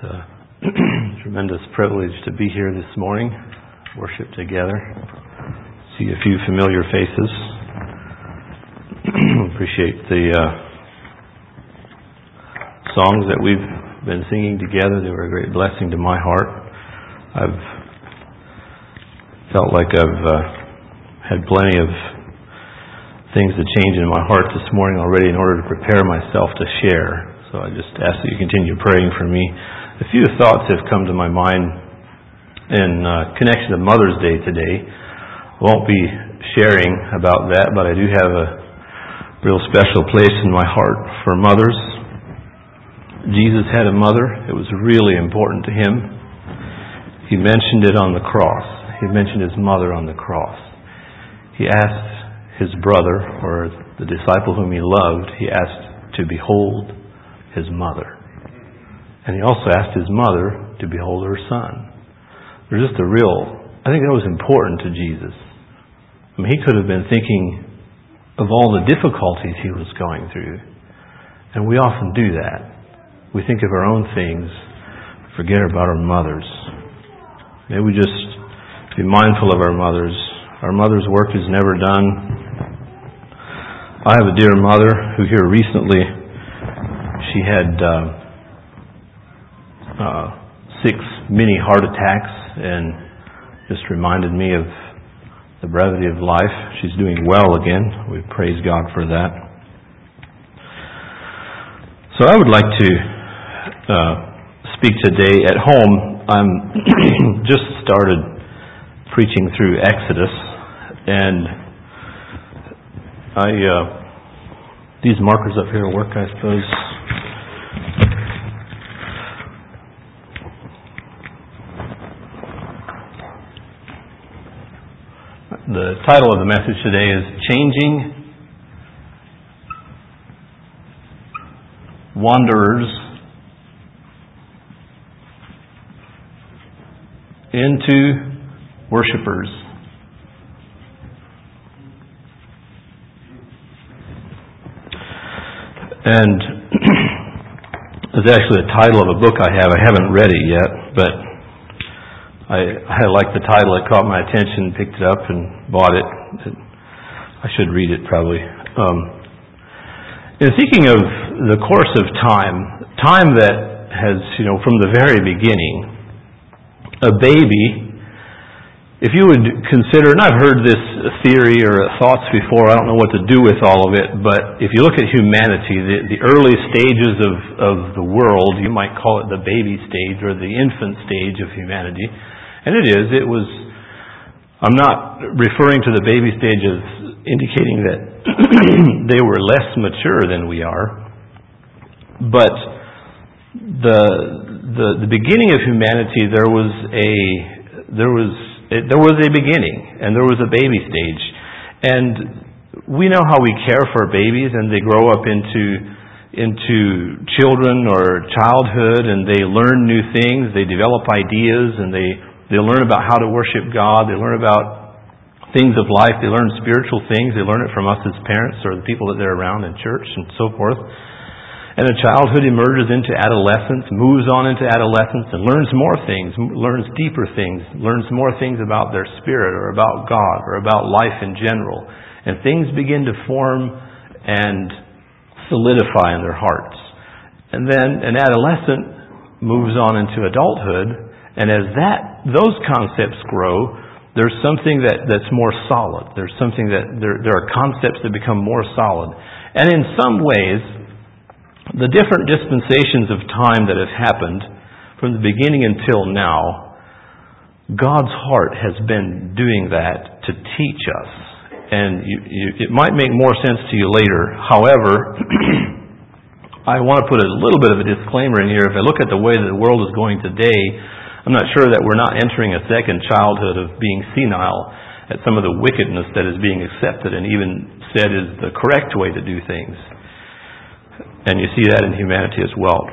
Tremendous privilege to be here this morning, worship together, see a few familiar faces. Appreciate the songs that we've been singing together. They were a great blessing to my heart. I've felt like I've had plenty of things to change in my heart this morning already in order to prepare myself to share. So I just ask that you continue praying for me. A few thoughts have come to my mind in connection to Mother's Day today. I won't be sharing about that, but I do have a real special place in my heart for mothers. Jesus had a mother. It was really important to him. He mentioned it on the cross. He mentioned his mother on the cross. He asked his brother, or the disciple whom he loved, he asked to behold his mother. And he also asked his mother to behold her son. There's just I think that was important to Jesus. I mean, he could have been thinking of all the difficulties he was going through. And we often do that. We think of our own things, forget about our mothers. May we just be mindful of our mothers. Our mother's work is never done. I have a dear mother who here recently, she had 6 mini heart attacks, and just reminded me of the brevity of life. She's doing well again. We praise God for that. So I would like to speak today at home. I'm just started preaching through Exodus, and these markers up here work, I suppose. The title of the message today is Changing Wanderers into Worshipers. And it's actually the title of a book I have. I haven't read it yet, but I liked the title. It caught my attention, picked it up and bought it. I should read it probably. In thinking of the course of time that has, from the very beginning, a baby, if you would consider, and I've heard this theory or thoughts before, I don't know what to do with all of it, but if you look at humanity, the early stages of the world, you might call it the baby stage or the infant stage of humanity. And it was, I'm not referring to the baby stage as indicating that they were less mature than we are, but the beginning of humanity, there was a beginning, and there was a baby stage. And we know how we care for babies, and they grow up into children or childhood, and they learn new things, they develop ideas, and they learn about how to worship God, they learn about things of life, they learn spiritual things, they learn it from us as parents or the people that they're around in church and so forth. And a childhood emerges into adolescence, moves on into adolescence, and learns more things, learns deeper things, learns more things about their spirit or about God or about life in general. And things begin to form and solidify in their hearts. And then an adolescent moves on into adulthood, and as those concepts grow, there's something that's more solid. There's something that there are concepts that become more solid. And in some ways, the different dispensations of time that have happened from the beginning until now, God's heart has been doing that to teach us. And it might make more sense to you later. However, I want to put a little bit of a disclaimer in here. If I look at the way that the world is going today, I'm not sure that we're not entering a second childhood of being senile at some of the wickedness that is being accepted and even said is the correct way to do things. And you see that in humanity as well.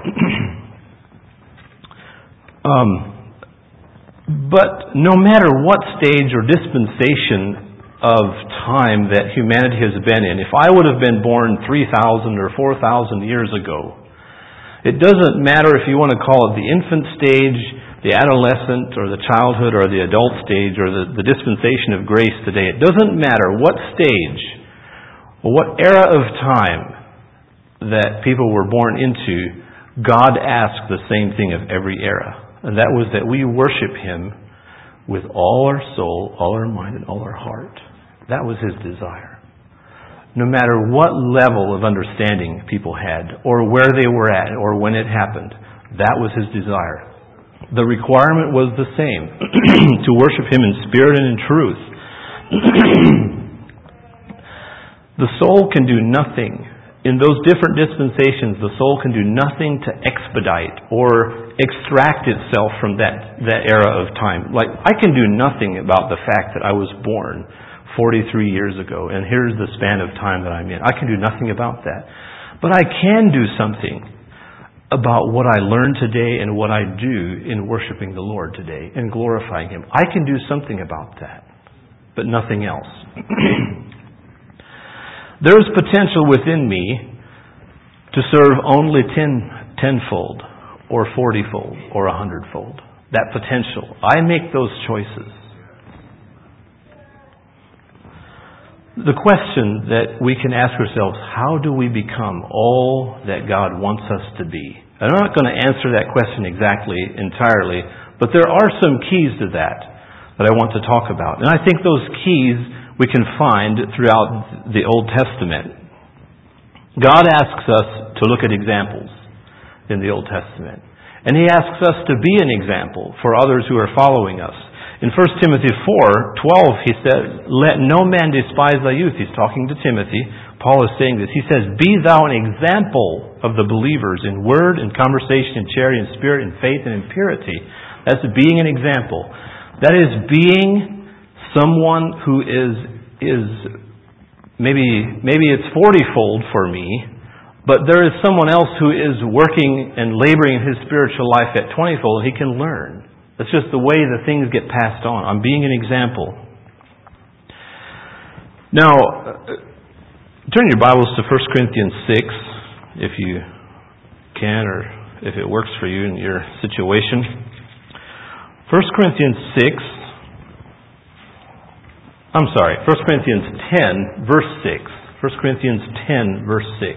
But no matter what stage or dispensation of time that humanity has been in, if I would have been born 3,000 or 4,000 years ago, It doesn't matter if you want to call it the infant stage, the adolescent, or the childhood, or the adult stage, or the dispensation of grace today. It doesn't matter what stage or what era of time that people were born into. God asked the same thing of every era, and that was that we worship Him with all our soul, all our mind, and all our heart. That was His desire. No matter what level of understanding people had, or where they were at, or when it happened, that was His desire. The requirement was the same, to worship Him in spirit and in truth. The soul can do nothing. In those different dispensations, the soul can do nothing to expedite or extract itself from that era of time. Like, I can do nothing about the fact that I was born 43 years ago, and here's the span of time that I'm in. I can do nothing about that. But I can do something about what I learned today and what I do in worshiping the Lord today and glorifying Him. I can do something about that, but nothing else. There is potential within me to serve only tenfold or 40-fold or 100-fold. That potential. I make those choices. The question that we can ask ourselves, how do we become all that God wants us to be? And I'm not going to answer that question exactly, entirely, but there are some keys to that I want to talk about. And I think those keys we can find throughout the Old Testament. God asks us to look at examples in the Old Testament. And He asks us to be an example for others who are following us. In 1 Timothy 4:12, he says, "Let no man despise thy youth." He's talking to Timothy. Paul is saying this. He says, "Be thou an example of the believers in word, in conversation, in charity, in spirit, in faith, and in purity." That's being an example. That is being someone who is maybe it's 40-fold for me, but there is someone else who is working and laboring in his spiritual life at 20-fold, and he can learn. That's just the way the things get passed on. I'm being an example. Now, turn your Bibles to 1 Corinthians 6, if you can, or if it works for you in your situation. 1 Corinthians 10, verse 6. 1 Corinthians 10, verse 6.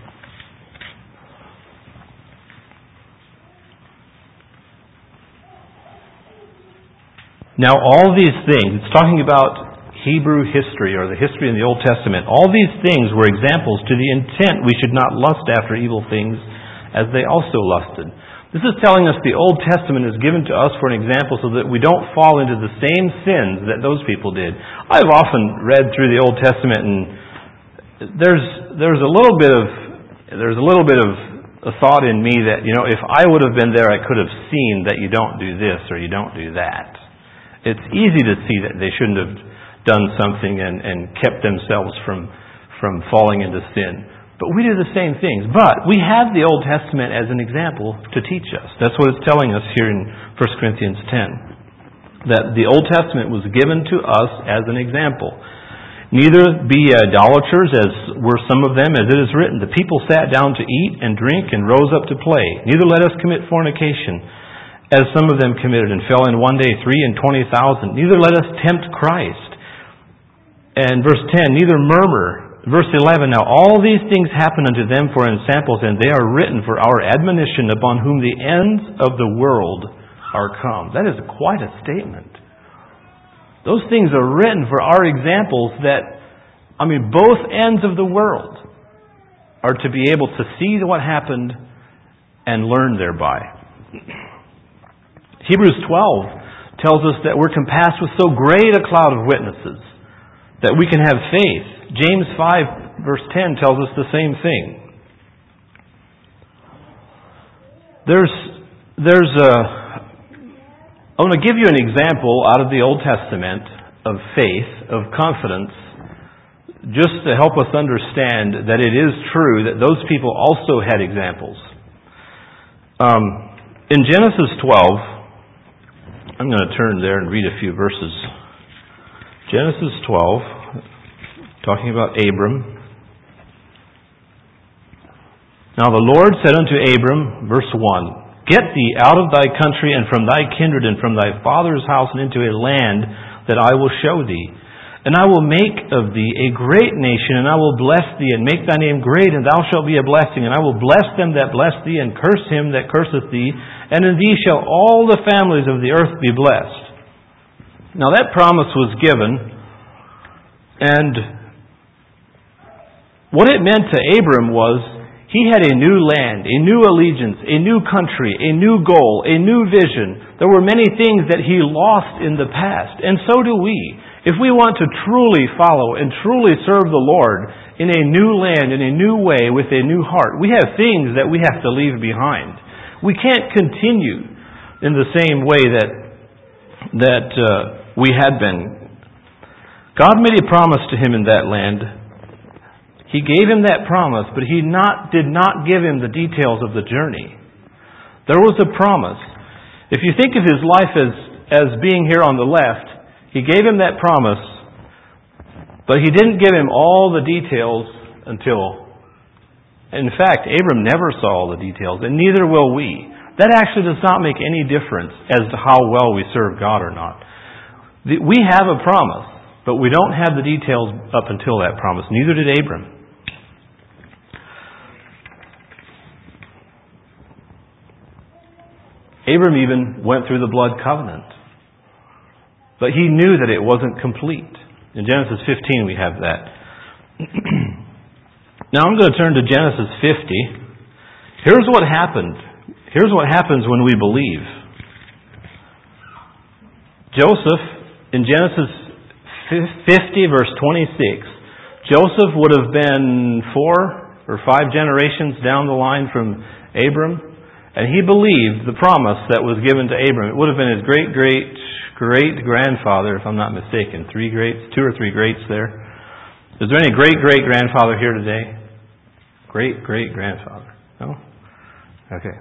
Now all these things, it's talking about Hebrew history or the history in the Old Testament. All these things were examples to the intent we should not lust after evil things as they also lusted. This is telling us the Old Testament is given to us for an example so that we don't fall into the same sins that those people did. I've often read through the Old Testament, and there's a little bit of a thought in me that, if I would have been there, I could have seen that you don't do this or you don't do that. It's easy to see that they shouldn't have done something and kept themselves from falling into sin. But we do the same things. But we have the Old Testament as an example to teach us. That's what it's telling us here in 1 Corinthians 10. That the Old Testament was given to us as an example. Neither be idolaters, as were some of them, as it is written, "The people sat down to eat and drink and rose up to play. Neither let us commit fornication, as some of them committed, and fell in one day 23,000. Neither let us tempt Christ." And verse 10, "Neither murmur." Verse 11, "Now all these things happen unto them for ensamples, and they are written for our admonition, upon whom the ends of the world are come." That is quite a statement. Those things are written for our examples both ends of the world are to be able to see what happened and learn thereby. Hebrews 12 tells us that we're compassed with so great a cloud of witnesses that we can have faith. James 5 verse 10 tells us the same thing. I want to give you an example out of the Old Testament of faith, of confidence, just to help us understand that it is true that those people also had examples. In Genesis 12, I'm going to turn there and read a few verses. Genesis 12, talking about Abram. Now the Lord said unto Abram, verse 1, Get thee out of thy country and from thy kindred and from thy father's house and into a land that I will show thee. And I will make of thee a great nation, and I will bless thee, and make thy name great, and thou shalt be a blessing. And I will bless them that bless thee, and curse him that curseth thee. And in thee shall all the families of the earth be blessed. Now that promise was given, and what it meant to Abram was, he had a new land, a new allegiance, a new country, a new goal, a new vision. There were many things that he lost in the past, and so do we. If we want to truly follow and truly serve the Lord in a new land, in a new way, with a new heart, we have things that we have to leave behind. We can't continue in the same way that we had been. God made a promise to him in that land. He gave him that promise, but he did not give him the details of the journey. There was a promise. If you think of his life as being here on the left, he gave him that promise, but he didn't give him all the details until... In fact, Abram never saw all the details, and neither will we. That actually does not make any difference as to how well we serve God or not. We have a promise, but we don't have the details up until that promise. Neither did Abram. Abram even went through the blood covenant. But he knew that it wasn't complete. In Genesis 15 we have that. Now I'm going to turn to Genesis 50. Here's what happened. Here's what happens when we believe. Joseph, in Genesis 50 verse 26, Joseph would have been 4 or 5 generations down the line from Abram. And he believed the promise that was given to Abram. It would have been his great-grandfather, if I'm not mistaken. 2 or 3 greats there. Is there any great-great-grandfather here today? Great-great-grandfather? No? Okay.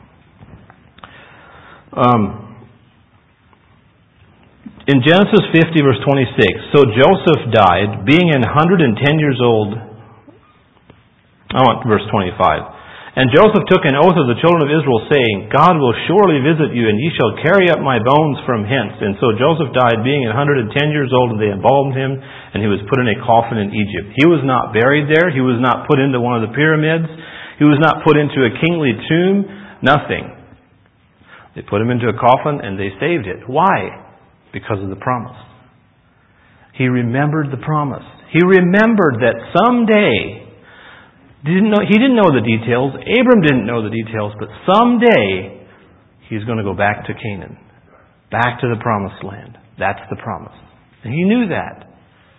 In Genesis 50, verse 26, so Joseph died, being 110 years old. I want verse 25. And Joseph took an oath of the children of Israel, saying, God will surely visit you, and ye shall carry up my bones from hence. And so Joseph died, being 110 years old, and they embalmed him, and he was put in a coffin in Egypt. He was not buried there. He was not put into one of the pyramids. He was not put into a kingly tomb. Nothing. They put him into a coffin, and they saved it. Why? Because of the promise. He remembered the promise. He remembered that someday... He didn't know the details. Abram didn't know the details, but someday he's going to go back to Canaan, back to the promised land. That's the promise. And he knew that.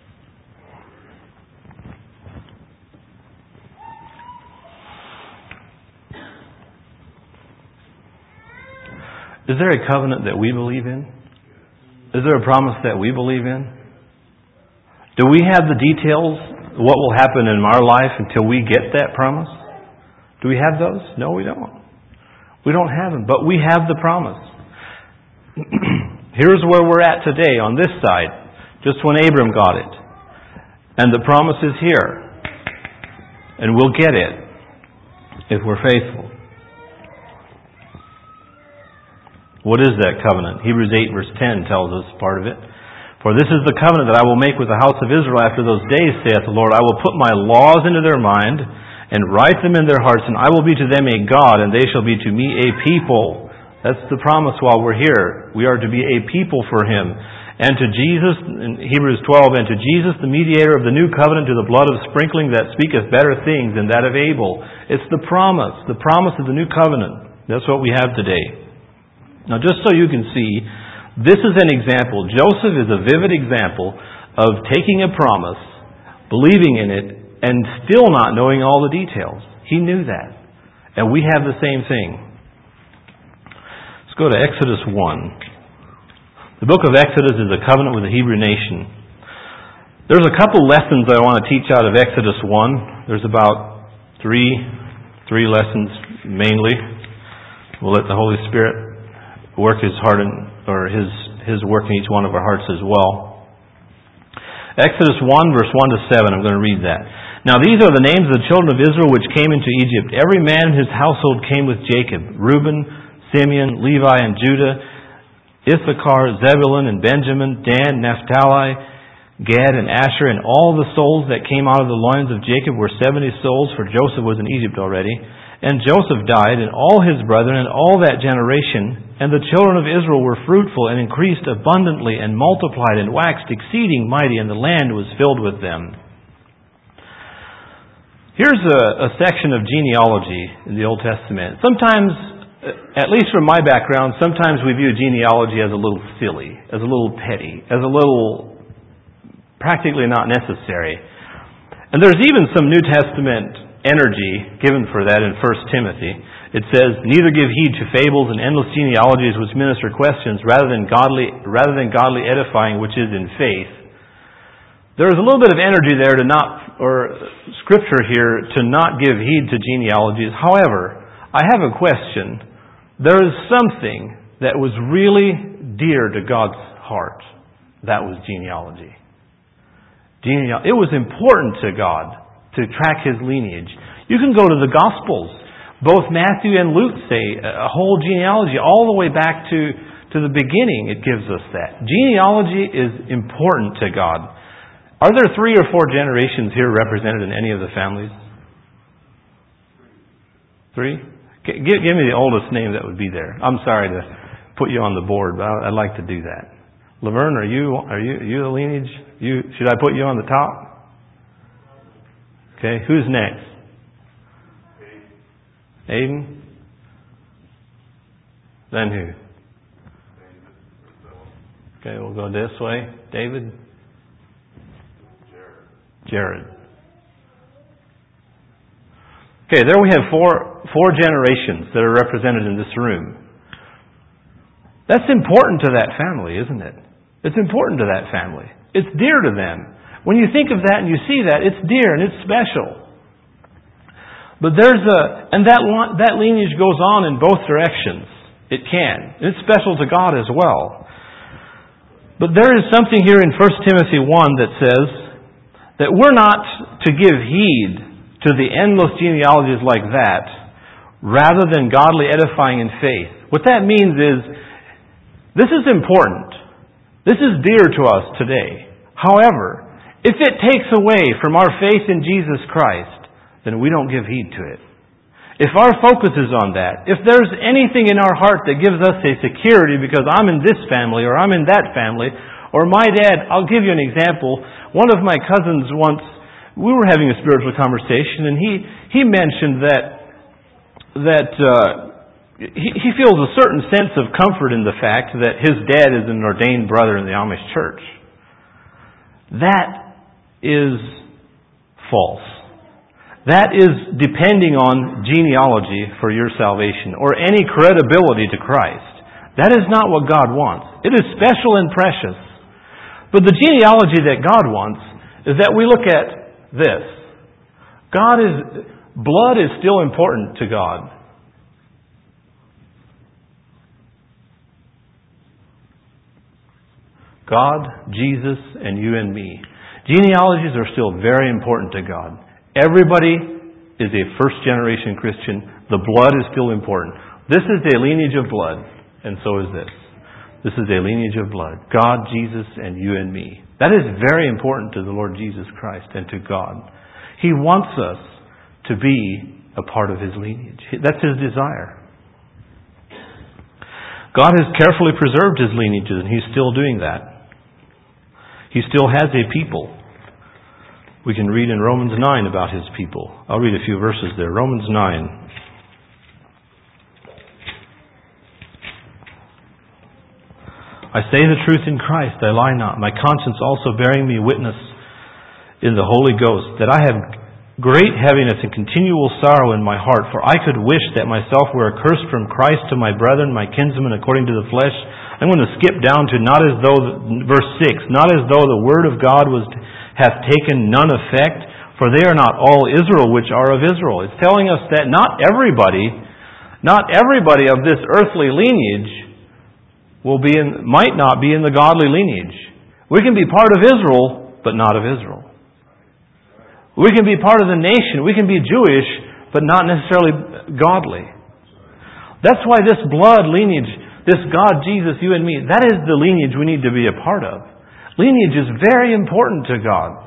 Is there a covenant that we believe in? Is there a promise that we believe in? Do we have the details? What will happen in our life until we get that promise? Do we have those? No, we don't. We don't have them, but we have the promise. Here's where we're at today on this side, just when Abram got it. And the promise is here. And we'll get it if we're faithful. What is that covenant? Hebrews 8 verse 10 tells us part of it. For this is the covenant that I will make with the house of Israel after those days, saith the Lord. I will put my laws into their mind and write them in their hearts, and I will be to them a God, and they shall be to me a people. That's the promise while we're here. We are to be a people for Him. And to Jesus, in Hebrews 12, and to Jesus, the mediator of the new covenant, to the blood of sprinkling that speaketh better things than that of Abel. It's the promise of the new covenant. That's what we have today. Now, just so you can see, this is an example. Joseph is a vivid example of taking a promise, believing in it, and still not knowing all the details. He knew that. And we have the same thing. Let's go to Exodus 1. The book of Exodus is a covenant with the Hebrew nation. There's a couple lessons that I want to teach out of Exodus 1. There's about three lessons mainly. We'll let the Holy Spirit work His heart or His work in each one of our hearts as well. Exodus 1 verse 1 to 7, I'm going to read that. Now these are the names of the children of Israel which came into Egypt. Every man in his household came with Jacob: Reuben, Simeon, Levi, and Judah, Issachar, Zebulun, and Benjamin, Dan, Naphtali, Gad, and Asher. And all the souls that came out of the loins of Jacob were 70 souls, for Joseph was in Egypt already. And Joseph died, and all his brethren, and all that generation. And the children of Israel were fruitful, and increased abundantly, and multiplied, and waxed exceeding mighty, and the land was filled with them. Here's a section of genealogy in the Old Testament. Sometimes, at least from my background, sometimes we view genealogy as a little silly, as a little petty, as a little practically not necessary. And there's even some New Testament energy given for that in 1 Timothy. It says, "Neither give heed to fables and endless genealogies which minister questions, rather than godly edifying, which is in faith." There is a little bit of energy there scripture here to not give heed to genealogies. However, I have a question. There is something that was really dear to God's heart. That was genealogy. It was important to God to track His lineage. You can go to the Gospels. Both Matthew and Luke say a whole genealogy all the way back to the beginning. It gives us that. Genealogy is important to God. Are there 3 or 4 generations here represented in any of the families? 3? Give me the oldest name that would be there. I'm sorry to put you on the board, but I'd like to do that. Laverne, are you the lineage? Should I put you on the top? Okay, who's next? Aiden? Then who? Okay, we'll go this way. David? Jared. Okay, there we have four generations that are represented in this room. That's important to that family, isn't it? It's important to that family. It's dear to them. When you think of that and you see that, it's dear and it's special. But that lineage goes on in both directions. It can. It's special to God as well. But there is something here in 1 Timothy 1 that says that we're not to give heed to the endless genealogies like that, rather than godly edifying in faith. What that means is, this is important. This is dear to us today. However, if it takes away from our faith in Jesus Christ, then we don't give heed to it. If our focus is on that, if there's anything in our heart that gives us a security because I'm in this family or I'm in that family, or my dad, I'll give you an example. One of my cousins once, we were having a spiritual conversation, and he mentioned that he feels a certain sense of comfort in the fact that his dad is an ordained brother in the Amish church. That is false. That is depending on genealogy for your salvation or any credibility to Christ. That is not what God wants. It is special and precious. But the genealogy that God wants is that we look at this. Blood is still important to God. God, Jesus, and you and me. Genealogies are still very important to God. Everybody is a first-generation Christian. The blood is still important. This is a lineage of blood, and so is this. This is a lineage of blood. God, Jesus, and you and me. That is very important to the Lord Jesus Christ and to God. He wants us to be a part of His lineage. That's His desire. God has carefully preserved His lineages, and He's still doing that. He still has a people. We can read in Romans 9 about His people. I'll read a few verses there. Romans 9. I say the truth in Christ, I lie not. My conscience also bearing me witness in the Holy Ghost, that I have great heaviness and continual sorrow in my heart, for I could wish that myself were accursed from Christ to my brethren, my kinsmen according to the flesh. I'm going to skip down to verse 6, not as though the word of God hath taken none effect, for they are not all Israel which are of Israel. It's telling us that not everybody of this earthly lineage might not be in the godly lineage. We can be part of Israel, but not of Israel. We can be part of the nation. We can be Jewish, but not necessarily godly. That's why this blood lineage, this God, Jesus, you and me, that is the lineage we need to be a part of. Lineage is very important to God.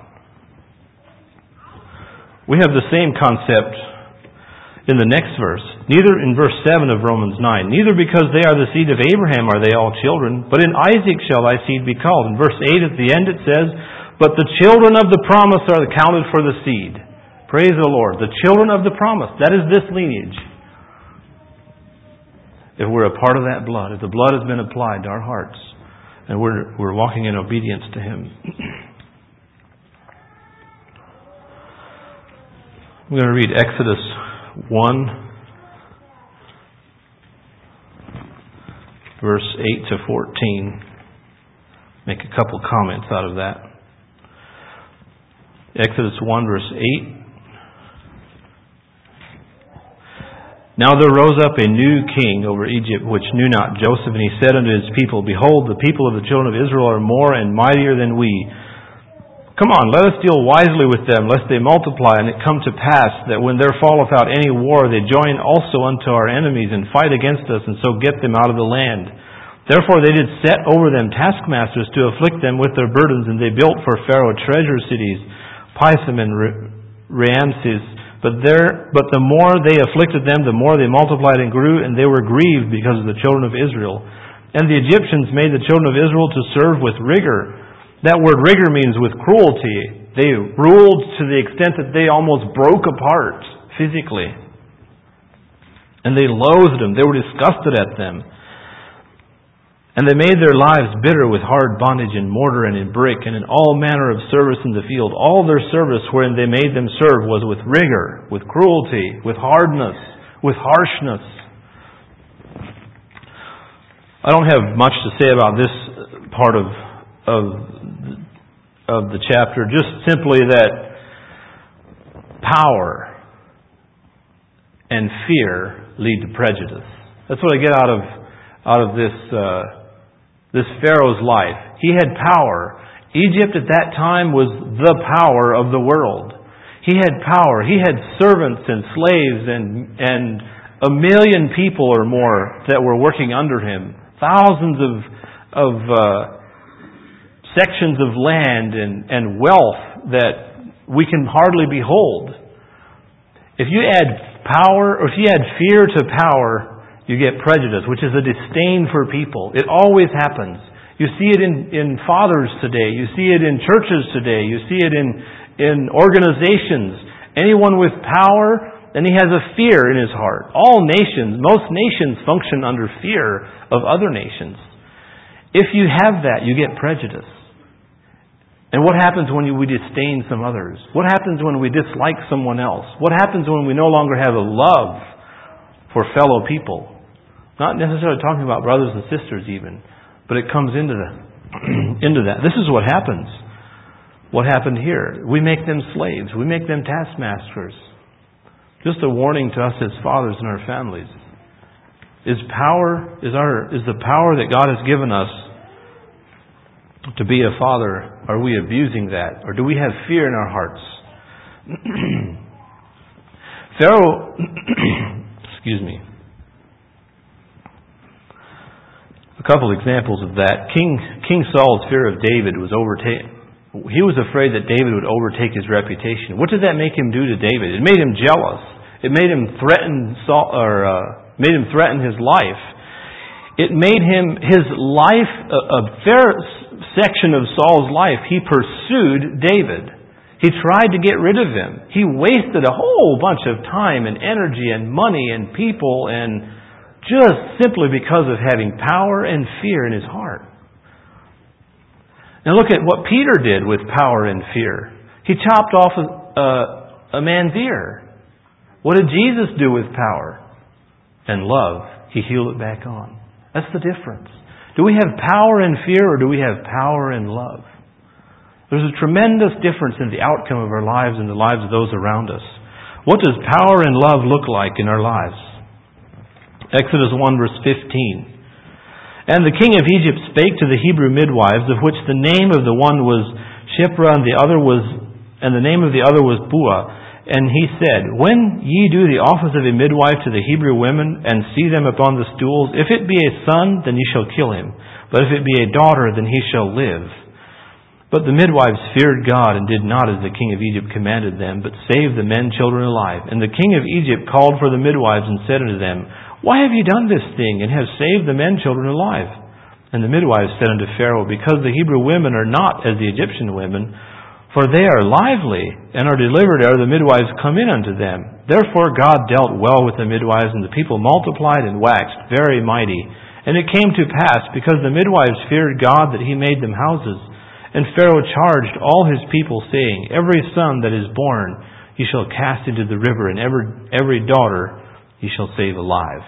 We have the same concept in the next verse. Neither in verse 7 of Romans 9. Neither because they are the seed of Abraham are they all children, but in Isaac shall thy seed be called. In verse 8 at the end it says, but the children of the promise are counted for the seed. Praise the Lord. The children of the promise. That is this lineage. If we're a part of that blood, if the blood has been applied to our hearts, and we're walking in obedience to Him. I'm going to read Exodus 1, verse 8 to 14. Make a couple comments out of that. Exodus 1, verse 8. Now there rose up a new king over Egypt, which knew not Joseph, and he said unto his people, behold, the people of the children of Israel are more and mightier than we. Come on, let us deal wisely with them, lest they multiply, and it come to pass that when there falleth out any war, they join also unto our enemies, and fight against us, and so get them out of the land. Therefore they did set over them taskmasters to afflict them with their burdens, and they built for Pharaoh treasure cities, Pithom and Ramses. But the more they afflicted them, the more they multiplied and grew, and they were grieved because of the children of Israel. And the Egyptians made the children of Israel to serve with rigor. That word rigor means with cruelty. They ruled to the extent that they almost broke apart physically. And they loathed them. They were disgusted at them. And they made their lives bitter with hard bondage in mortar and in brick and in all manner of service in the field. All their service wherein they made them serve was with rigor, with cruelty, with hardness, with harshness. I don't have much to say about this part of the chapter. Just simply that power and fear lead to prejudice. That's what I get out of this Pharaoh's life. He had power. Egypt at that time was the power of the world. He had power. He had servants and slaves and 1 million people or more that were working under him. Thousands of sections of land and wealth that we can hardly behold. If you add power, or if you add fear to power, you get prejudice, which is a disdain for people. It always happens. You see it in fathers today. You see it in churches today. You see it in organizations. Anyone with power, and he has a fear in his heart. All nations, most nations function under fear of other nations. If you have that, you get prejudice. And what happens when we disdain some others? What happens when we dislike someone else? What happens when we no longer have a love for fellow people? Not necessarily talking about brothers and sisters even, but it comes into that. This is what happens. What happened here? We make them slaves. We make them taskmasters. Just a warning to us as fathers in our families. Is the power that God has given us to be a father, are we abusing that? Or do we have fear in our hearts? Pharaoh, excuse me. A couple examples of that. King Saul's fear of David was he was afraid that David would overtake his reputation. What did that make him do to David? It made him jealous. It made him threaten his life. It made him his life, a fair section of Saul's life. He pursued David. He tried to get rid of him. He wasted a whole bunch of time and energy and money and people, and just simply because of having power and fear in his heart. Now look at what Peter did with power and fear. He chopped off a man's ear. What did Jesus do with power and love? He healed it back on. That's the difference. Do we have power and fear, or do we have power and love? There's a tremendous difference in the outcome of our lives and the lives of those around us. What does power and love look like in our lives? Exodus 1 verse 15. And the king of Egypt spake to the Hebrew midwives, of which the name of the one was Shiphrah and the other was and the name of the other was Bua. And he said, When ye do the office of a midwife to the Hebrew women, and see them upon the stools, if it be a son, then ye shall kill him. But if it be a daughter, then he shall live. But the midwives feared God, and did not as the king of Egypt commanded them, but saved the men children alive. And the king of Egypt called for the midwives, and said unto them, Why have ye done this thing, and have saved the men children alive? And the midwives said unto Pharaoh, Because the Hebrew women are not as the Egyptian women, for they are lively, and are delivered ere the midwives come in unto them. Therefore God dealt well with the midwives, and the people multiplied and waxed very mighty. And it came to pass, because the midwives feared God, that he made them houses. And Pharaoh charged all his people, saying, Every son that is born ye shall cast into the river, and every daughter ye shall save alive.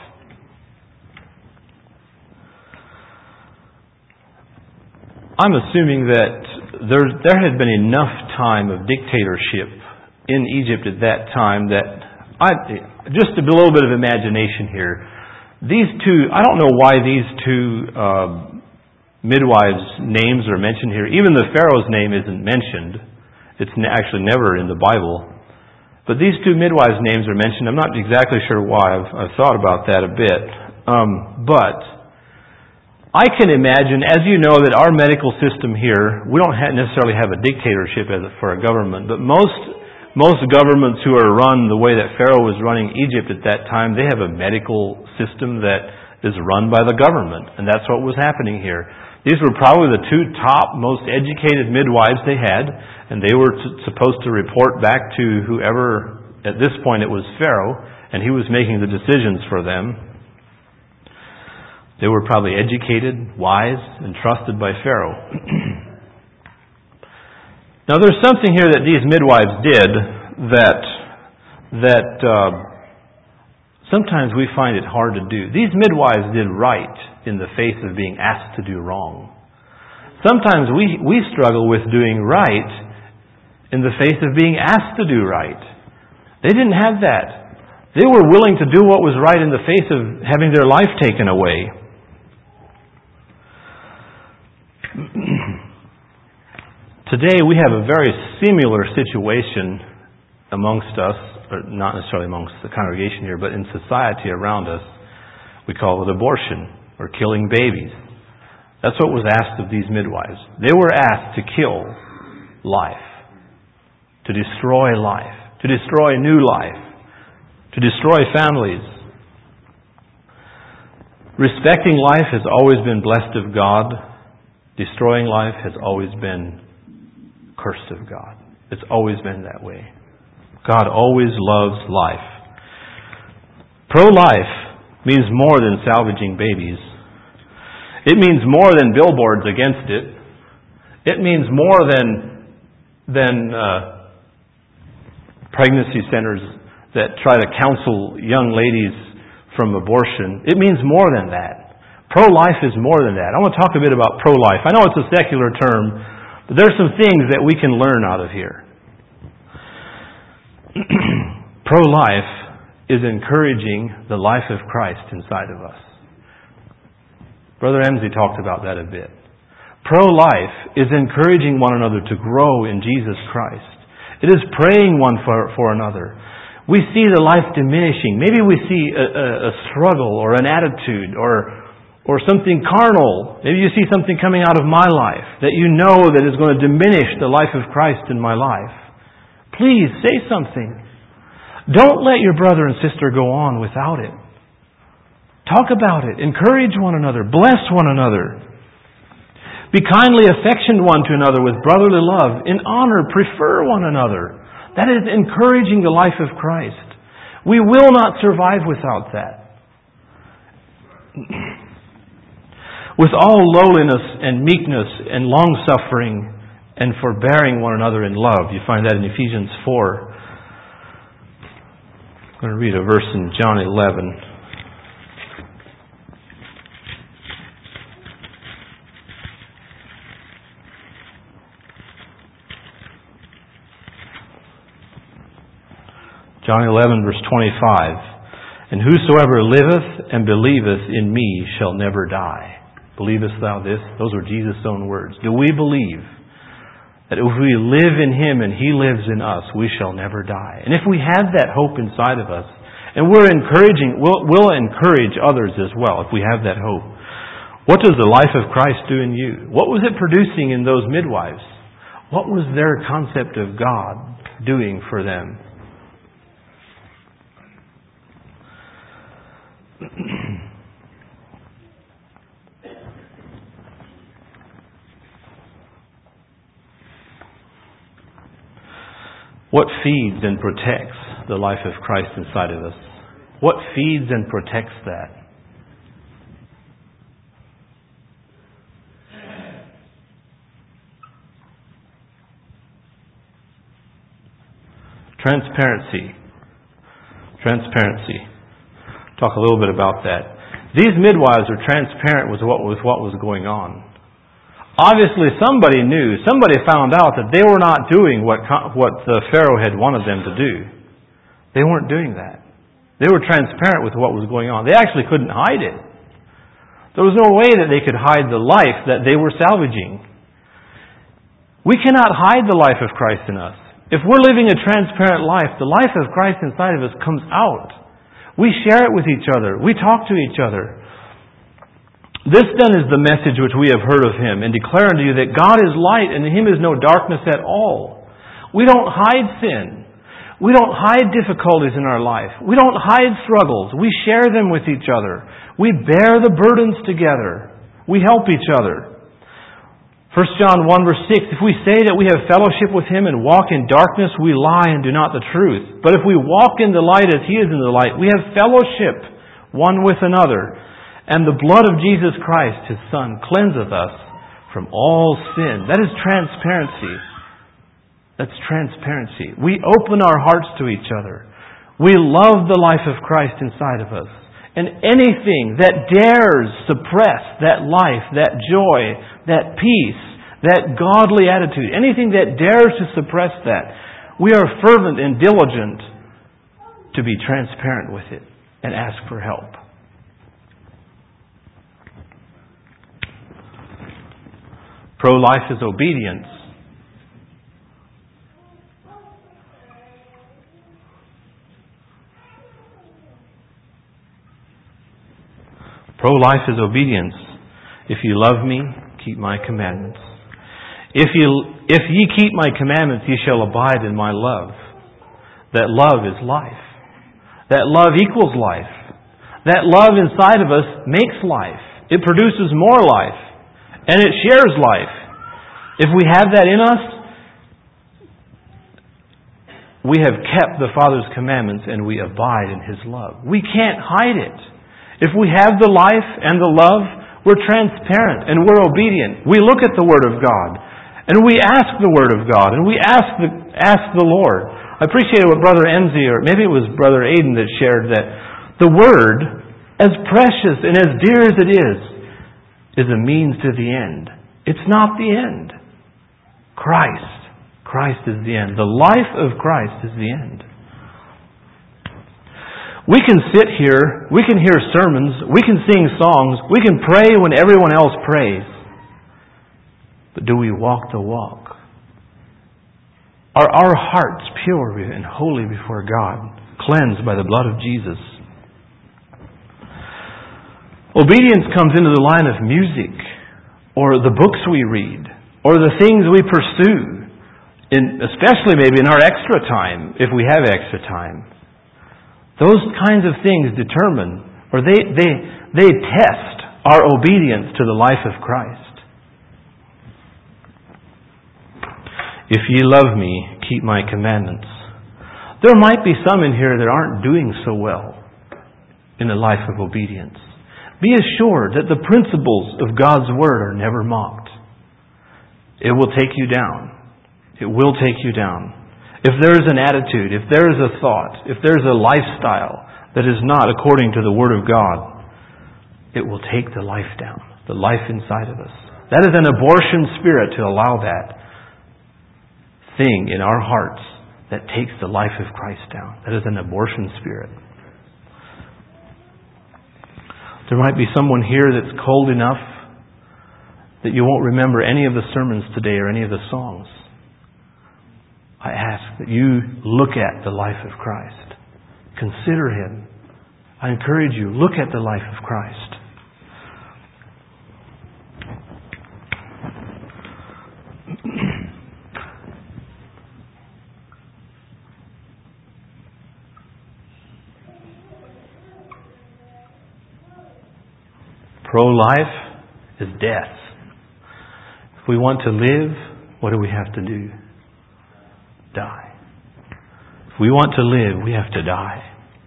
I'm assuming that there had been enough time of dictatorship in Egypt at that time that just a little bit of imagination here. These two, I don't know why these two midwives' names are mentioned here. Even the Pharaoh's name isn't mentioned. It's actually never in the Bible. But these two midwives' names are mentioned. I'm not exactly sure why. I've thought about that a bit. But I can imagine, as you know, that our medical system here, we don't necessarily have a dictatorship for a government, but most governments who are run the way that Pharaoh was running Egypt at that time, they have a medical system that is run by the government, and that's what was happening here. These were probably the two top, most educated midwives they had, and they were supposed to report back to whoever, at this point it was Pharaoh, and he was making the decisions for them. They were probably educated, wise, and trusted by Pharaoh. Now there's something here that these midwives did that sometimes we find it hard to do. These midwives did right in the face of being asked to do wrong. Sometimes we struggle with doing right in the face of being asked to do right. They didn't have that. They were willing to do what was right in the face of having their life taken away. Today we have a very similar situation amongst us, or not necessarily amongst the congregation here, but in society around us. We call it abortion, or killing babies. That's what was asked of these midwives. They were asked to kill life, to destroy new life, to destroy families. Respecting life has always been blessed of God. Destroying life has always been cursed of God. It's always been that way. God always loves life. Pro-life means more than salvaging babies. It means more than billboards against it. It means more than pregnancy centers that try to counsel young ladies from abortion. It means more than that. Pro-life is more than that. I want to talk a bit about pro-life. I know it's a secular term, but there's some things that we can learn out of here. Pro-life is encouraging the life of Christ inside of us. Brother Emsey talked about that a bit. Pro-life is encouraging one another to grow in Jesus Christ. It is praying one for another. We see the life diminishing. Maybe we see a struggle or an attitude or something carnal. Maybe you see something coming out of my life that you know that is going to diminish the life of Christ in my life. Please say something. Don't let your brother and sister go on without it. Talk about it. Encourage one another. Bless one another. Be kindly affectioned one to another with brotherly love. In honor, prefer one another. That is encouraging the life of Christ. We will not survive without that. With all lowliness and meekness and long-suffering and forbearing one another in love. You find that in Ephesians 4. I'm going to read a verse in John 11. John 11, verse 25. And whosoever liveth and believeth in me shall never die. Believest thou this? Those were Jesus' own words. Do we believe That if we live in Him and He lives in us, we shall never die. And if we have that hope inside of us, and we'll encourage others as well if we have that hope. What does the life of Christ do in you? What was it producing in those midwives? What was their concept of God doing for them? What feeds and protects the life of Christ inside of us? What feeds and protects that? Transparency. Talk a little bit about that. These midwives were transparent with what was going on. Obviously, somebody found out that they were not doing what the Pharaoh had wanted them to do. They weren't doing that. They were transparent with what was going on. They actually couldn't hide it. There was no way that they could hide the life that they were salvaging. We cannot hide the life of Christ in us. If we're living a transparent life, the life of Christ inside of us comes out. We share it with each other. We talk to each other. This then is the message which we have heard of Him, and declare unto you that God is light, and in Him is no darkness at all. We don't hide sin. We don't hide difficulties in our life. We don't hide struggles. We share them with each other. We bear the burdens together. We help each other. 1 John 1 verse 6, if we say that we have fellowship with Him and walk in darkness, we lie and do not the truth. But if we walk in the light as He is in the light, we have fellowship one with another. And the blood of Jesus Christ, His Son, cleanseth us from all sin. That is transparency. That's transparency. We open our hearts to each other. We love the life of Christ inside of us. And anything that dares suppress that life, that joy, that peace, that godly attitude, anything that dares to suppress that, we are fervent and diligent to be transparent with it and ask for help. Pro-life is obedience. Pro-life is obedience. If you love me, keep my commandments. If ye keep my commandments, ye shall abide in my love. That love is life. That love equals life. That love inside of us makes life. It produces more life. And it shares life. If we have that in us, we have kept the Father's commandments and we abide in His love. We can't hide it. If we have the life and the love, we're transparent and we're obedient. We look at the Word of God and we ask the Word of God and we ask the Lord. I appreciated what Brother Enzi, or maybe it was Brother Aiden, that shared that the Word, as precious and as dear as it is a means to the end. It's not the end. Christ is the end. The life of Christ is the end. We can sit here, we can hear sermons, we can sing songs, we can pray when everyone else prays. But do we walk the walk? Are our hearts pure and holy before God, cleansed by the blood of Jesus? Obedience comes into the line of music, or the books we read, or the things we pursue, especially maybe in our extra time, if we have extra time. Those kinds of things determine, or they test our obedience to the life of Christ. If ye love me, keep my commandments. There might be some in here that aren't doing so well in the life of obedience. Be assured that the principles of God's Word are never mocked. It will take you down. It will take you down. If there is an attitude, if there is a thought, if there is a lifestyle that is not according to the Word of God, it will take the life down, the life inside of us. That is an abortion spirit to allow that thing in our hearts that takes the life of Christ down. That is an abortion spirit. There might be someone here that's cold enough that you won't remember any of the sermons today or any of the songs. I ask that you look at the life of Christ. Consider Him. I encourage you, look at the life of Christ. Pro-life is death. If we want to live, what do we have to do? Die. If we want to live, we have to die.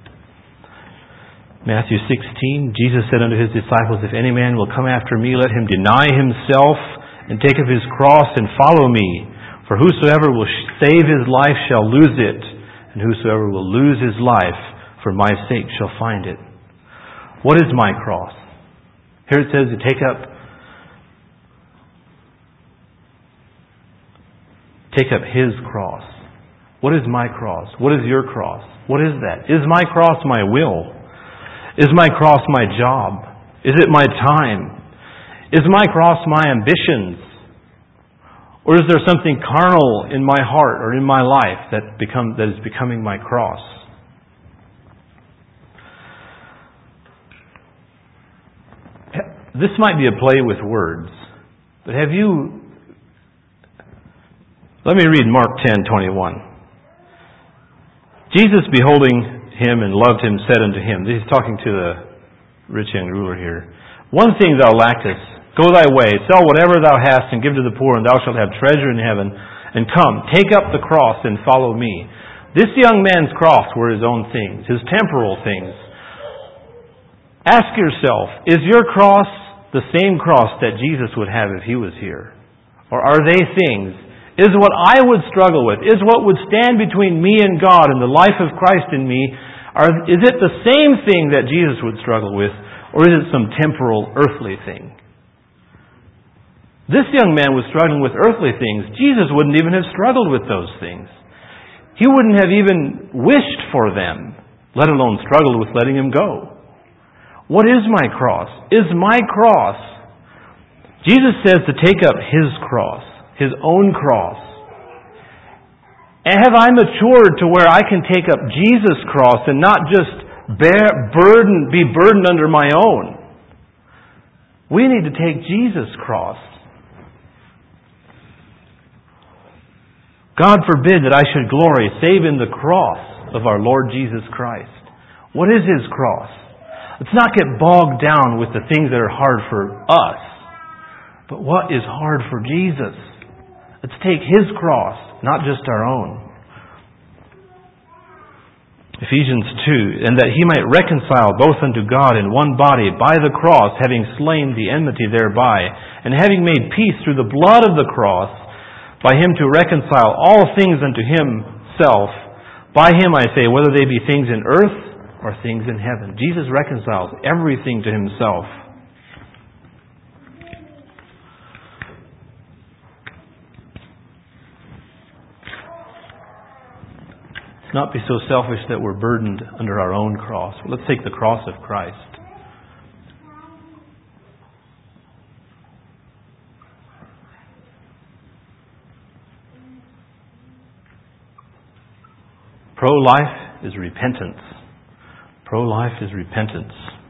Matthew 16, Jesus said unto His disciples, If any man will come after me, let him deny himself and take up his cross and follow me. For whosoever will save his life shall lose it, and whosoever will lose his life for my sake shall find it. What is my cross? Here it says to take up His cross. What is my cross? What is your cross? What is that? Is my cross my will? Is my cross my job? Is it my time? Is my cross my ambitions? Or is there something carnal in my heart or in my life that is becoming my cross? This might be a play with words, but have you... Let me read Mark 10:21. Jesus, beholding him and loved him, said unto him, He's talking to the rich young ruler here, One thing thou lackest, go thy way, sell whatever thou hast and give to the poor, and thou shalt have treasure in heaven. And come, take up the cross and follow me. This young man's cross were his own things, his temporal things. Ask yourself, is your cross the same cross that Jesus would have if He was here? Or are they things? Is what I would struggle with, is what would stand between me and God and the life of Christ in me, is it the same thing that Jesus would struggle with, or is it some temporal, earthly thing? This young man was struggling with earthly things. Jesus wouldn't even have struggled with those things. He wouldn't have even wished for them, let alone struggled with letting him go. What is my cross? Is my cross? Jesus says to take up His cross, His own cross. And have I matured to where I can take up Jesus' cross and not just be burdened under my own? We need to take Jesus' cross. God forbid that I should glory save in the cross of our Lord Jesus Christ. What is His cross? Let's not get bogged down with the things that are hard for us, but what is hard for Jesus? Let's take His cross, not just our own. Ephesians 2, and that He might reconcile both unto God in one body by the cross, having slain the enmity thereby, and having made peace through the blood of the cross, by Him to reconcile all things unto Himself. By Him, I say, whether they be things in earth or things in heaven. Jesus reconciles everything to Himself. Let's not be so selfish that we're burdened under our own cross. Let's take the cross of Christ. Pro-life is repentance. Pro-life is repentance.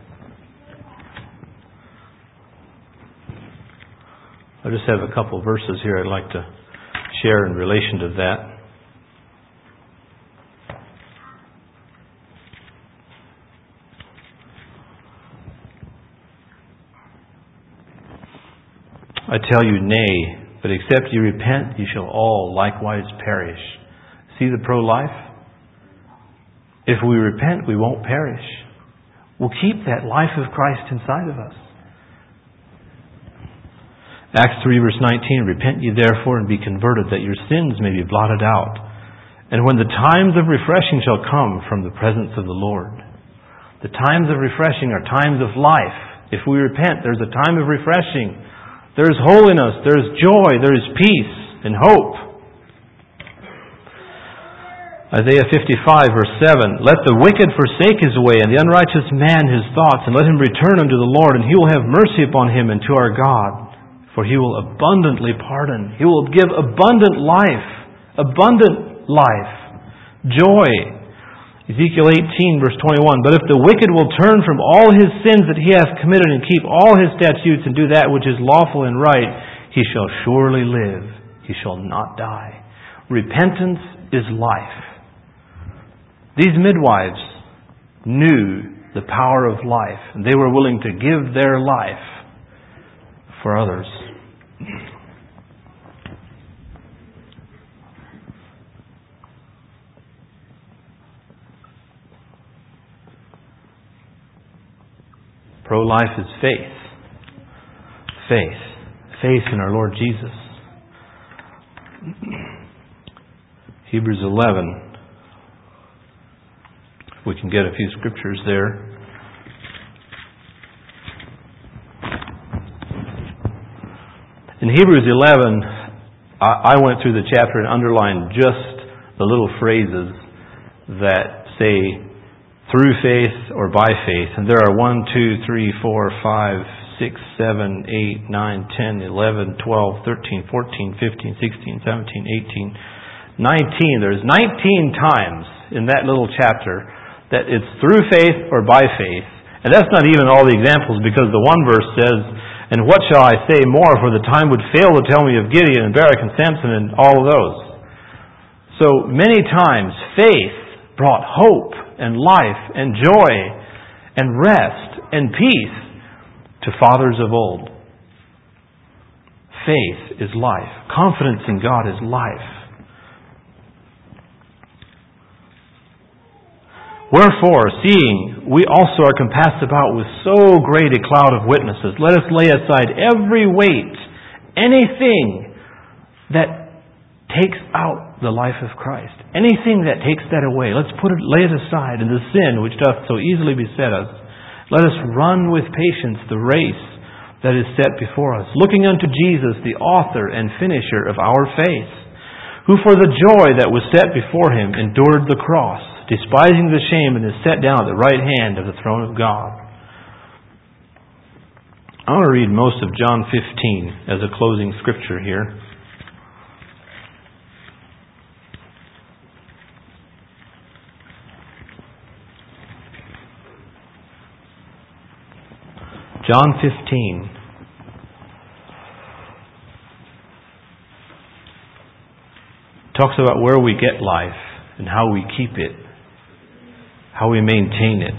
I just have a couple verses here I'd like to share in relation to that. I tell you, nay, but except ye repent, ye shall all likewise perish. See the pro-life? If we repent, we won't perish. We'll keep that life of Christ inside of us. Acts 3 verse 19, Repent ye therefore and be converted, that your sins may be blotted out. And when the times of refreshing shall come from the presence of the Lord. The times of refreshing are times of life. If we repent, there's a time of refreshing. There's holiness, there's joy, there's peace and hope. Isaiah 55 verse 7, Let the wicked forsake his way, and the unrighteous man his thoughts, and let him return unto the Lord, and He will have mercy upon him and to our God. For He will abundantly pardon. He will give abundant life, abundant life. Joy. Ezekiel 18, verse 21. But if the wicked will turn from all his sins that he hath committed and keep all his statutes and do that which is lawful and right, he shall surely live. He shall not die. Repentance is life. These midwives knew the power of life, and they were willing to give their life for others. Pro-life is faith. Faith. Faith in our Lord Jesus. Hebrews 11. If we can get a few scriptures there. In Hebrews 11, I went through the chapter and underlined just the little phrases that say through faith or by faith. And there are 1, 2, 3, 4, 5, 6, 7, 8, 9, 10, 11, 12, 13, 14, 15, 16, 17, 18, 19. There's 19 times in that little chapter that it's through faith or by faith. And that's not even all the examples, because the one verse says, and what shall I say more, for the time would fail to tell me of Gideon and Barak and Samson and all of those. So many times faith brought hope and life and joy and rest and peace to fathers of old. Faith is life. Confidence in God is life. Wherefore, seeing we also are compassed about with so great a cloud of witnesses, let us lay aside every weight, anything that takes out the life of Christ, anything that takes that away. Let's lay it aside, and the sin which doth so easily beset us. Let us run with patience the race that is set before us, looking unto Jesus, the author and finisher of our faith, who for the joy that was set before him endured the cross, despising the shame, and is set down at the right hand of the throne of God. I want to read most of John 15 as a closing scripture here. John 15. Talks about where we get life and how we keep it, how we maintain it.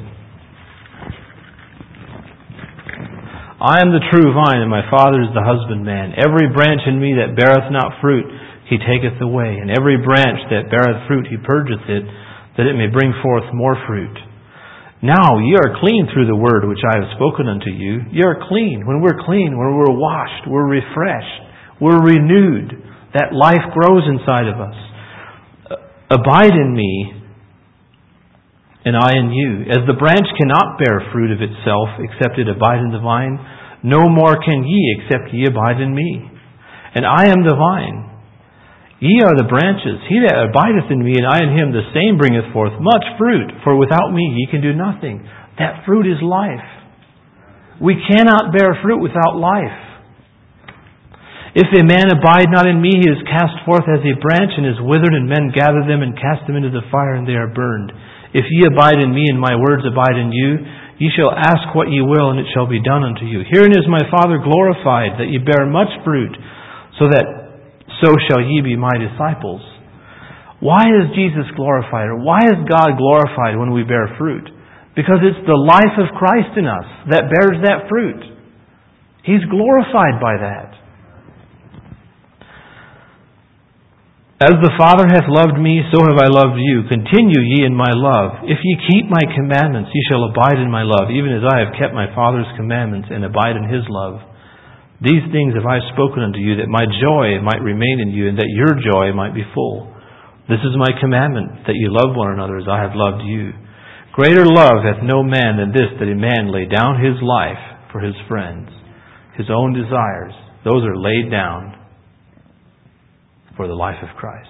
I am the true vine, and my Father is the husbandman. Every branch in me that beareth not fruit, he taketh away. And every branch that beareth fruit, he purgeth it, that it may bring forth more fruit. Now ye are clean through the word which I have spoken unto you. Ye are clean. When we're clean, when we're washed, we're refreshed, we're renewed. That life grows inside of us. Abide in me, and I in you. As the branch cannot bear fruit of itself, except it abide in the vine, no more can ye, except ye abide in me. And I am the vine. Ye are the branches. He that abideth in me, and I in him, the same bringeth forth much fruit. For without me ye can do nothing. That fruit is life. We cannot bear fruit without life. If a man abide not in me, he is cast forth as a branch and is withered, and men gather them and cast them into the fire, and they are burned. If ye abide in me, and my words abide in you, ye shall ask what ye will, and it shall be done unto you. Herein is my Father glorified, that ye bear much fruit, so shall ye be my disciples. Why is Jesus glorified, or why is God glorified when we bear fruit? Because it's the life of Christ in us that bears that fruit. He's glorified by that. As the Father hath loved me, so have I loved you. Continue ye in my love. If ye keep my commandments, ye shall abide in my love, even as I have kept my Father's commandments, and abide in his love. These things have I spoken unto you, that my joy might remain in you, and that your joy might be full. This is my commandment, that ye love one another as I have loved you. Greater love hath no man than this, that a man lay down his life for his friends. His own desires, those are laid down for the life of Christ.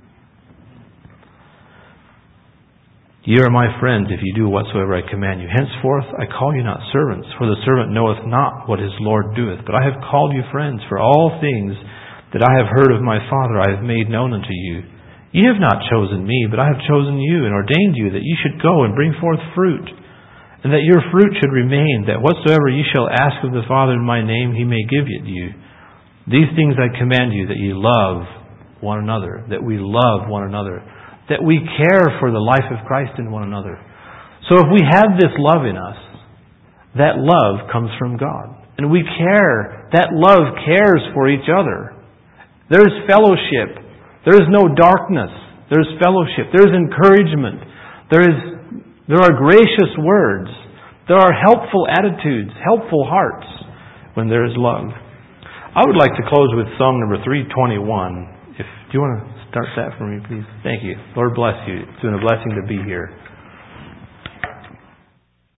Ye are my friends if ye do whatsoever I command you. Henceforth I call you not servants, for the servant knoweth not what his Lord doeth. But I have called you friends, for all things that I have heard of my Father I have made known unto you. You have not chosen me, but I have chosen you and ordained you that you should go and bring forth fruit, and that your fruit should remain, that whatsoever you shall ask of the Father in my name, He may give it you. These things I command you, that you love one another, that we love one another, that we care for the life of Christ in one another. So if we have this love in us, that love comes from God. And we care. That love cares for each other. There is fellowship. There is no darkness. There is fellowship. There is encouragement. There are gracious words. There are helpful attitudes, helpful hearts when there is love. I would like to close with song number 321. Do you want to start that for me, please? Thank you. Lord bless you. It's been a blessing to be here.